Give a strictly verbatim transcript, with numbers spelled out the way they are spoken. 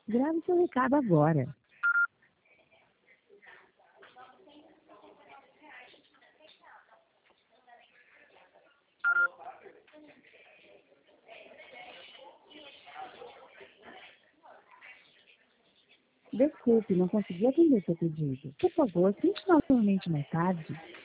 Grave seu recado agora. Desculpe, não consegui atender seu pedido. Por favor, tente novamente mais tarde.